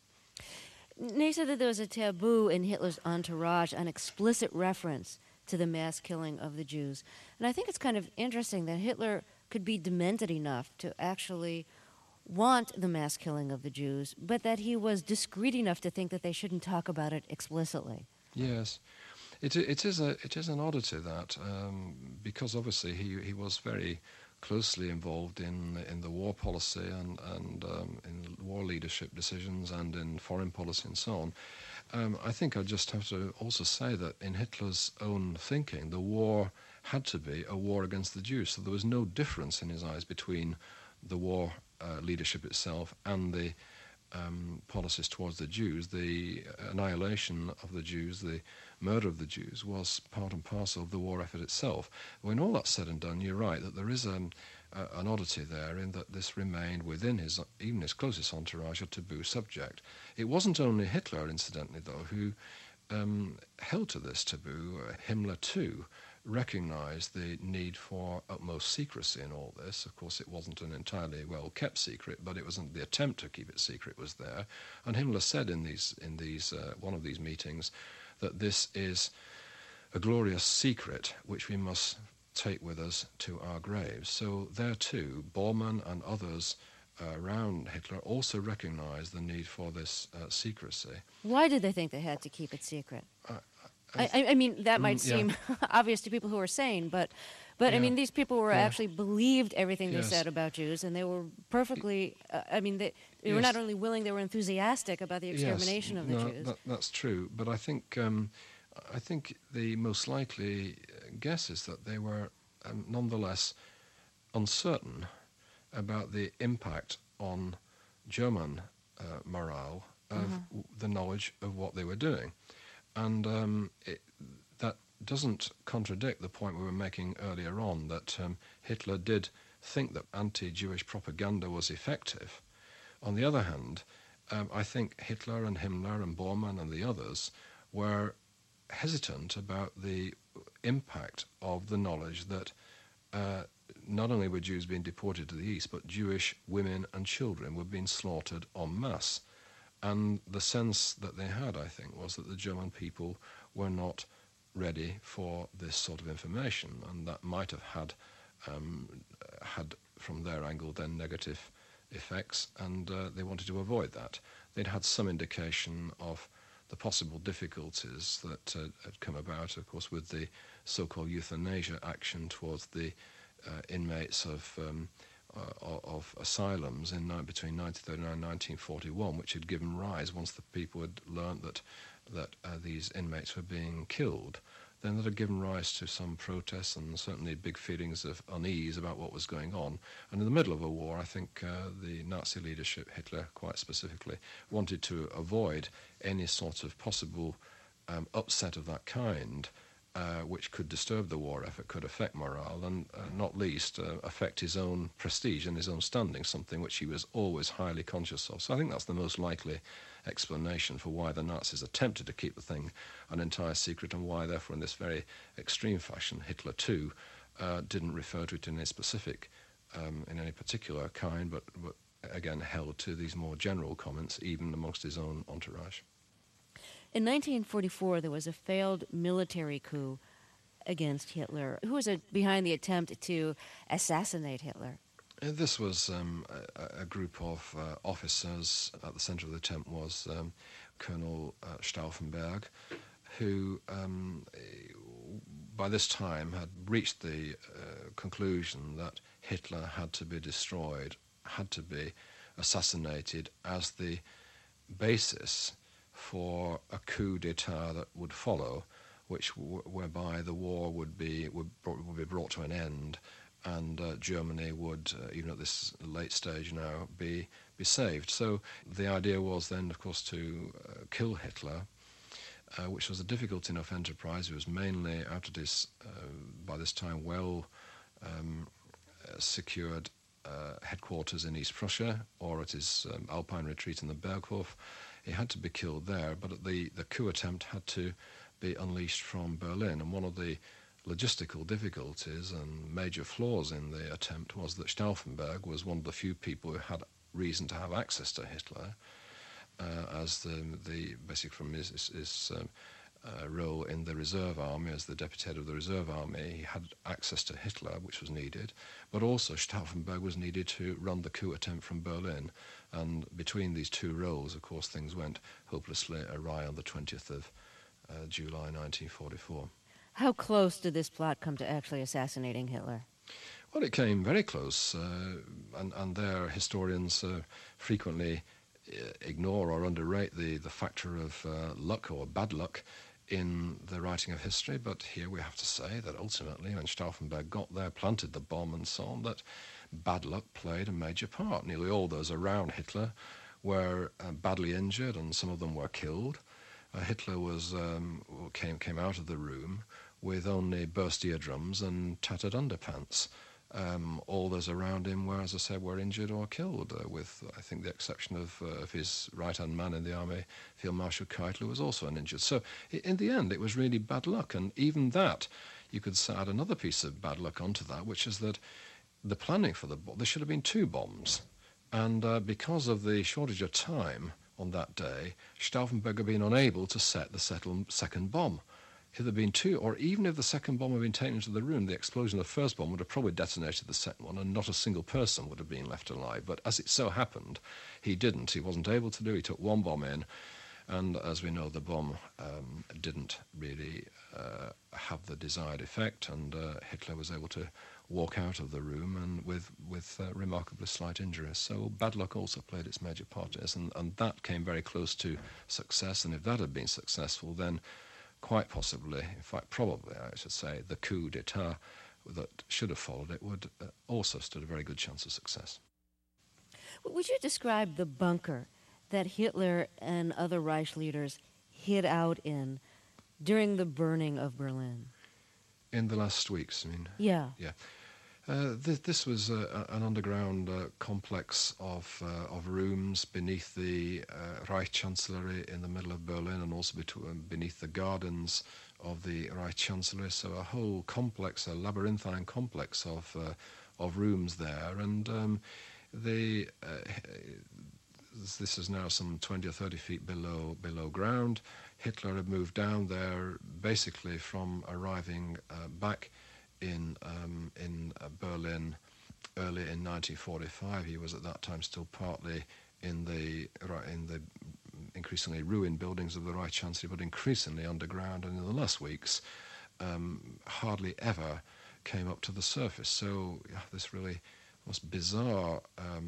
They said that there was a taboo in Hitler's entourage, an explicit reference to the mass killing of the Jews. And I think it's kind of interesting that Hitler could be demented enough to actually want the mass killing of the Jews, but that he was discreet enough to think that they shouldn't talk about it explicitly. Yes. It is an oddity that, because obviously he was very closely involved in the war policy and in war leadership decisions and in foreign policy and so on. I think I just have to also say that in Hitler's own thinking, the war had to be a war against the Jews. So there was no difference in his eyes between the war leadership itself and the policies towards the Jews. The annihilation of the Jews, the murder of the Jews, was part and parcel of the war effort itself. When all that's said and done, you're right that there is an oddity there in that this remained within even his closest entourage a taboo subject. It wasn't only Hitler, incidentally, though, who held to this taboo. Himmler, too, recognized the need for utmost secrecy in all this. Of course, it wasn't an entirely well-kept secret, but it wasn't the attempt to keep it secret was there. And Himmler said in one of these meetings that this is a glorious secret which we must take with us to our graves. So there too, Bormann and others around Hitler also recognized the need for this secrecy. Why did they think they had to keep it secret? I mean, that might seem obvious to people who are sane, but I mean, these people were actually believed everything they said about Jews, and they were perfectly, they were not only willing, they were enthusiastic about the extermination of the Jews. That's true, but I think the most likely guess is that they were nonetheless uncertain about the impact on German morale of the knowledge of what they were doing. And that doesn't contradict the point we were making earlier on, that Hitler did think that anti-Jewish propaganda was effective. On the other hand, I think Hitler and Himmler and Bormann and the others were hesitant about the impact of the knowledge that not only were Jews being deported to the East, but Jewish women and children were being slaughtered en masse. And the sense that they had, I think, was that the German people were not ready for this sort of information, and that might have had, from their angle, then negative effects, and they wanted to avoid that. They'd had some indication of the possible difficulties that had come about, of course, with the so-called euthanasia action towards the inmates of asylums between 1939 and 1941, which had given rise, once the people had learnt that these inmates were being killed, then that had given rise to some protests and certainly big feelings of unease about what was going on. And in the middle of a war, I think the Nazi leadership, Hitler quite specifically, wanted to avoid any sort of possible upset of that kind, which could disturb the war effort, could affect morale, and not least affect his own prestige and his own standing, something which he was always highly conscious of. So I think that's the most likely explanation for why the Nazis attempted to keep the thing an entire secret, and why, therefore, in this very extreme fashion, Hitler, too, didn't refer to it in any particular kind, but again held to these more general comments, even amongst his own entourage. In 1944, there was a failed military coup against Hitler. Who was behind the attempt to assassinate Hitler? This was a group of officers. At the center of the attempt was Colonel Stauffenberg, who by this time had reached the conclusion that Hitler had to be destroyed, had to be assassinated as the basis for a coup d'etat that would follow, whereby the war would be brought to an end, and Germany would, even at this late stage now, be saved. So the idea was then, of course, to kill Hitler, which was a difficult enough enterprise. He was mainly out of this, by this time, secured headquarters in East Prussia or at his Alpine retreat in the Berghof. He had to be killed there, but the coup attempt had to be unleashed from Berlin. And one of the logistical difficulties and major flaws in the attempt was that Stauffenberg was one of the few people who had reason to have access to Hitler, as the basic from his role in the reserve army, as the deputy head of the reserve army. He had access to Hitler, which was needed, but also Stauffenberg was needed to run the coup attempt from Berlin. And between these two roles, of course, things went hopelessly awry on the 20th of July 1944. How close did this plot come to actually assassinating Hitler? Well, it came very close, and there historians frequently ignore or underrate the factor of luck or bad luck in the writing of history. But here we have to say that ultimately, when Stauffenberg got there, planted the bomb and so on, that bad luck played a major part. Nearly all those around Hitler were badly injured, and some of them were killed. Hitler was came out of the room with only burst eardrums and tattered underpants. All those around him were, as I said, were injured or killed, with, I think, the exception of his right-hand man in the army, Field Marshal Keitel, who was also uninjured. So in the end, it was really bad luck. And even that, you could add another piece of bad luck onto that, which is that the planning for the bomb, there should have been two bombs. And because of the shortage of time on that day, Stauffenberg had been unable to set the second bomb. If there had been two, or even if the second bomb had been taken into the room, the explosion of the first bomb would have probably detonated the second one, and not a single person would have been left alive. But as it so happened, he didn't. He wasn't able to do it. He took one bomb in, and as we know, the bomb didn't really have the desired effect, and Hitler was able to walk out of the room and with remarkably slight injuries. So bad luck also played its major part in this, and that came very close to success. And if that had been successful, then quite possibly, in fact probably, I should say, the coup d'etat that should have followed it would also stood a very good chance of success. Would you describe the bunker that Hitler and other Reich leaders hid out in during the burning of Berlin? In the last weeks, I mean? Yeah. Yeah. This was an underground complex of rooms beneath the Reich Chancellery in the middle of Berlin, and also beneath the gardens of the Reich Chancellery. So a whole complex, a labyrinthine complex of rooms there, and this is now some 20 or 30 feet below ground. Hitler had moved down there basically from arriving back in Berlin early in 1945. He was at that time still partly in the increasingly ruined buildings of the Reich Chancellery, but increasingly underground, and in the last weeks hardly ever came up to the surface. So this really most bizarre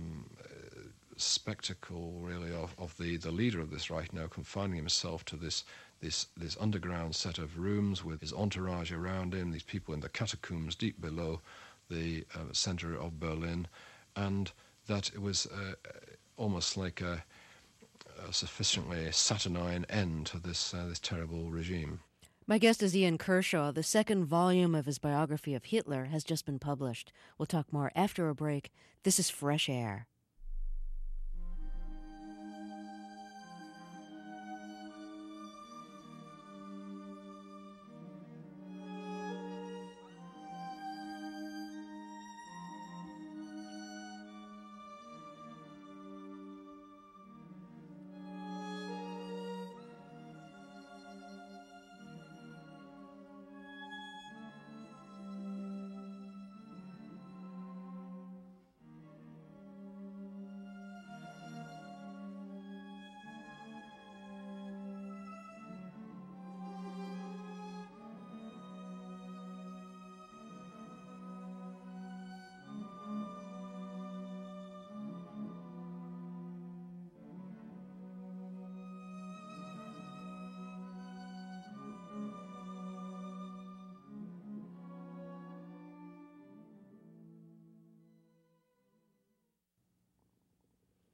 spectacle, really, of the leader of this Reich now confining himself to this underground set of rooms with his entourage around him, these people in the catacombs deep below the center of Berlin, and that it was almost like a sufficiently saturnine end to this terrible regime. My guest is Ian Kershaw. The second volume of his biography of Hitler has just been published. We'll talk more after a break. This is Fresh Air.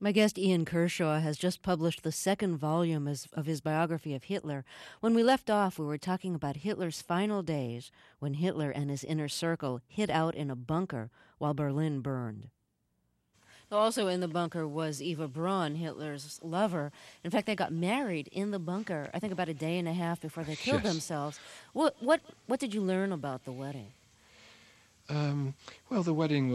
My guest Ian Kershaw has just published the second volume of his biography of Hitler. When we left off, we were talking about Hitler's final days when Hitler and his inner circle hid out in a bunker while Berlin burned. Also in the bunker was Eva Braun, Hitler's lover. In fact, they got married in the bunker, I think about a day and a half before they killed themselves. What did you learn about the wedding? Well, the wedding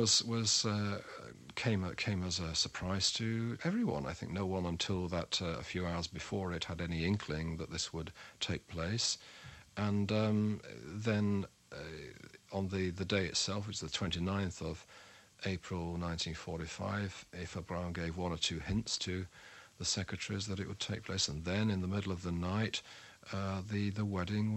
came as a surprise to everyone. I think no one until that a few hours before it had any inkling that this would take place. And then on the day itself, which is the 29th of April 1945, Eva Braun gave one or two hints to the secretaries that it would take place, and then in the middle of the night, the wedding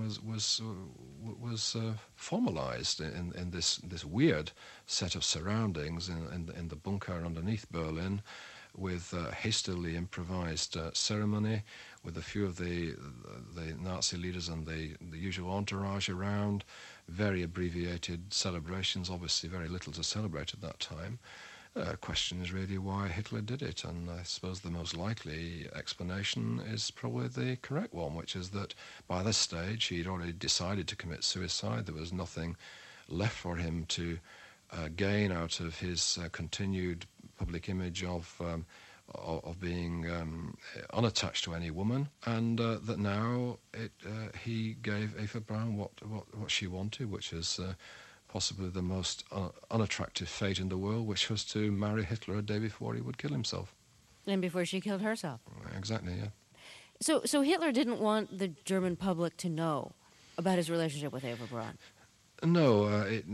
was formalized in this weird set of surroundings in the bunker underneath Berlin, with a hastily improvised ceremony, with a few of the Nazi leaders and the usual entourage around, very abbreviated celebrations, obviously very little to celebrate at that time. Question is really why Hitler did it, and I suppose the most likely explanation is probably the correct one, which is that by this stage he'd already decided to commit suicide. There was nothing left for him to gain out of his continued public image of being unattached to any woman, and that now he gave Eva Braun what she wanted, which is possibly the most unattractive fate in the world, which was to marry Hitler a day before he would kill himself. And before she killed herself. Exactly, yeah. So Hitler didn't want the German public to know about his relationship with Eva Braun. No,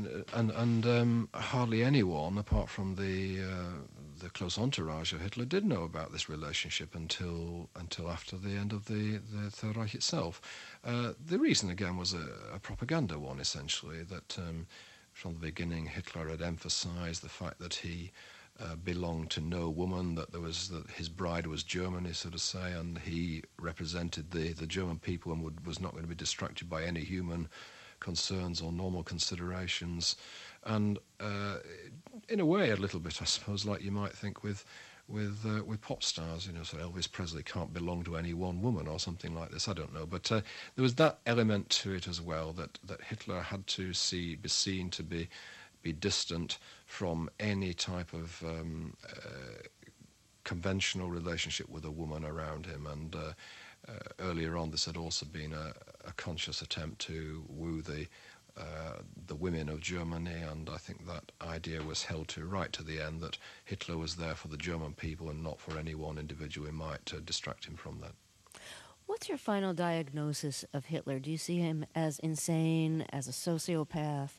and hardly anyone, apart from the close entourage of Hitler, did know about this relationship until after the end of the Third Reich itself. The reason, again, was a propaganda one, essentially, that from the beginning Hitler had emphasized the fact that he belonged to no woman, that his bride was Germany, so to say, and he represented the German people and was not going to be distracted by any human concerns or normal considerations. And in a way, a little bit, I suppose, like you might think with pop stars, so Elvis Presley can't belong to any one woman or something like this. I don't know, but there was that element to it as well, that Hitler had to be seen to be distant from any type of conventional relationship with a woman around him. And earlier on, this had also been a conscious attempt to woo the women of Germany, and I think that idea was held to right to the end, that Hitler was there for the German people and not for any one individual who might distract him from that. What's your final diagnosis of Hitler? Do you see him as insane, as a sociopath?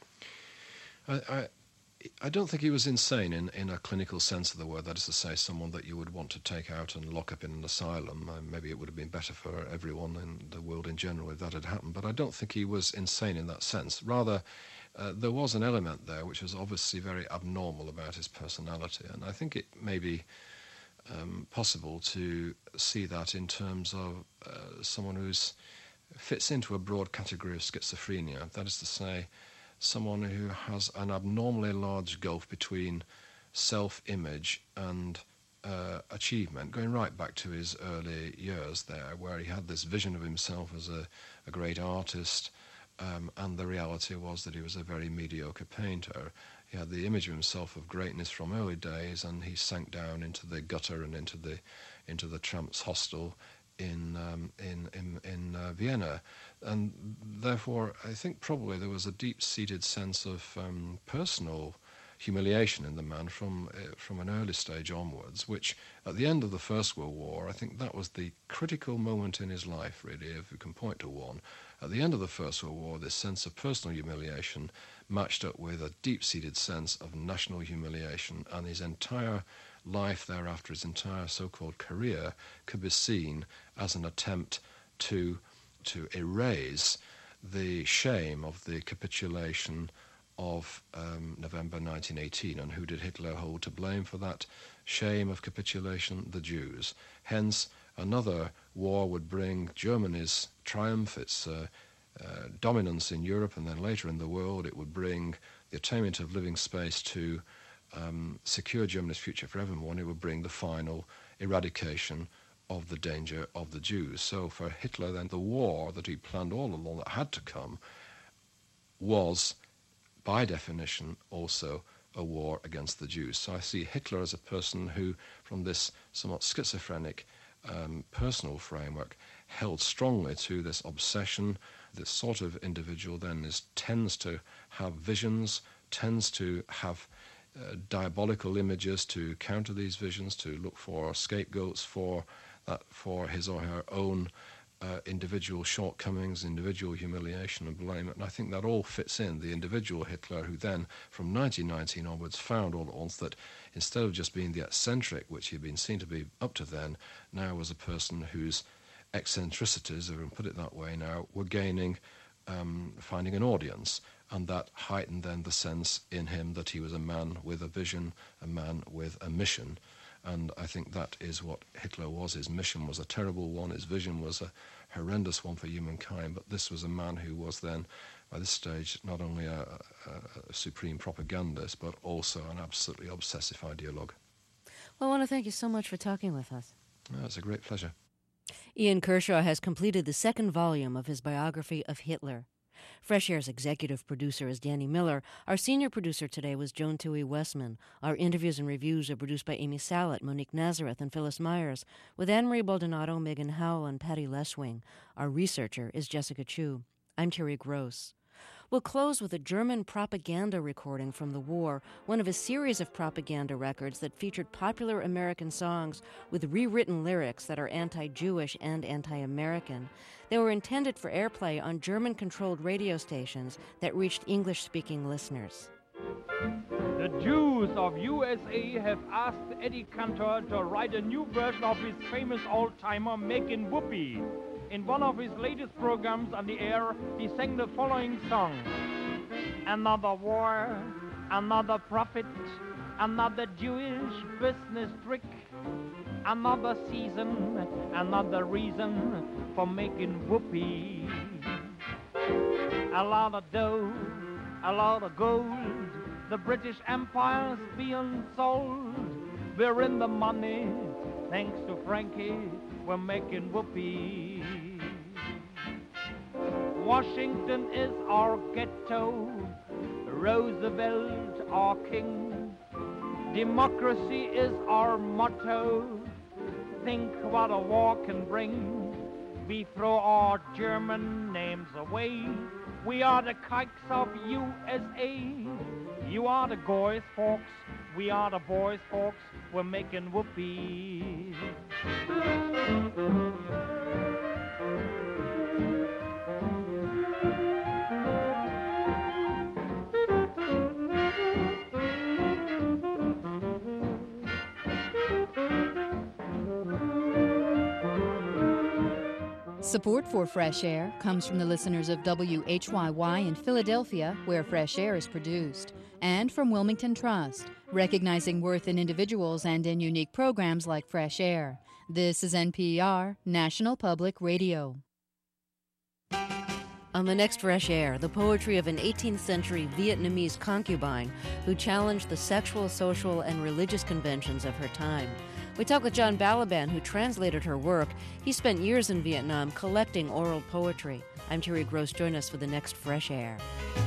I don't think he was insane in a clinical sense of the word, that is to say, someone that you would want to take out and lock up in an asylum. Maybe it would have been better for everyone in the world in general if that had happened, but I don't think he was insane in that sense. Rather, there was an element there which was obviously very abnormal about his personality, and I think it may be possible to see that in terms of someone who fits into a broad category of schizophrenia, that is to say, someone who has an abnormally large gulf between self-image and achievement, going right back to his early years there, where he had this vision of himself as a great artist, and the reality was that he was a very mediocre painter. He had the image of himself of greatness from early days, and he sank down into the gutter and into the tramps' hostel in Vienna, and therefore I think probably there was a deep-seated sense of personal humiliation in the man from an early stage onwards, which at the end of the First World War, I think that was the critical moment in his life, really, if you can point to one. At the end of the First World War, this sense of personal humiliation matched up with a deep-seated sense of national humiliation, and his entire life thereafter, his entire so-called career, could be seen as an attempt to erase the shame of the capitulation of November 1918. And who did Hitler hold to blame for that shame of capitulation? The Jews. Hence, another war would bring Germany's triumph, its dominance in Europe and then later in the world. It would bring the attainment of living space to secure Germany's future forevermore, and it would bring the final eradication of the danger of the Jews. So for Hitler, then, the war that he planned all along that had to come was, by definition, also a war against the Jews. So I see Hitler as a person who, from this somewhat schizophrenic personal framework, held strongly to this obsession. This sort of individual then tends to have visions, tends to have diabolical images to counter these visions, to look for scapegoats for his or her own individual shortcomings, individual humiliation and blame. And I think that all fits in the individual Hitler, who then, from 1919 onwards, found all at once that instead of just being the eccentric, which he'd been seen to be up to then, now was a person whose eccentricities, if we can put it that way now, were finding an audience. And that heightened then the sense in him that he was a man with a vision, a man with a mission. And I think that is what Hitler was. His mission was a terrible one. His vision was a horrendous one for humankind. But this was a man who was then, by this stage, not only a supreme propagandist, but also an absolutely obsessive ideologue. Well, I want to thank you so much for talking with us. Oh, it's a great pleasure. Ian Kershaw has completed the second volume of his biography of Hitler. Fresh Air's executive producer is Danny Miller. Our senior producer today was Joan Tui Westman. Our interviews and reviews are produced by Amy Salet, Monique Nazareth, and Phyllis Myers, with Anne-Marie Baldonado, Megan Howell, and Patty Leswing. Our researcher is Jessica Chu. I'm Terry Gross. We'll close with a German propaganda recording from the war, one of a series of propaganda records that featured popular American songs with rewritten lyrics that are anti-Jewish and anti-American. They were intended for airplay on German-controlled radio stations that reached English-speaking listeners. The Jews of USA have asked Eddie Cantor to write a new version of his famous old-timer Makin' Whoopee. In one of his latest programs on the air, he sang the following song. Another war, another prophet, another Jewish business trick, another season, another reason for making whoopee. A lot of dough, a lot of gold, the British Empire's being sold. We're in the money, thanks to Frankie, we're making whoopee. Washington is our ghetto, Roosevelt our king. Democracy is our motto, think what a war can bring. We throw our German names away, we are the kikes of USA. You are the goys, folks, we are the boys, folks, we're making whoopee. Support for Fresh Air comes from the listeners of WHYY in Philadelphia, where Fresh Air is produced, and from Wilmington Trust, recognizing worth in individuals and in unique programs like Fresh Air. This is NPR, National Public Radio. On the next Fresh Air, the poetry of an 18th century Vietnamese concubine who challenged the sexual, social, and religious conventions of her time. We talk with John Balaban, who translated her work. He spent years in Vietnam collecting oral poetry. I'm Terry Gross. Join us for the next Fresh Air.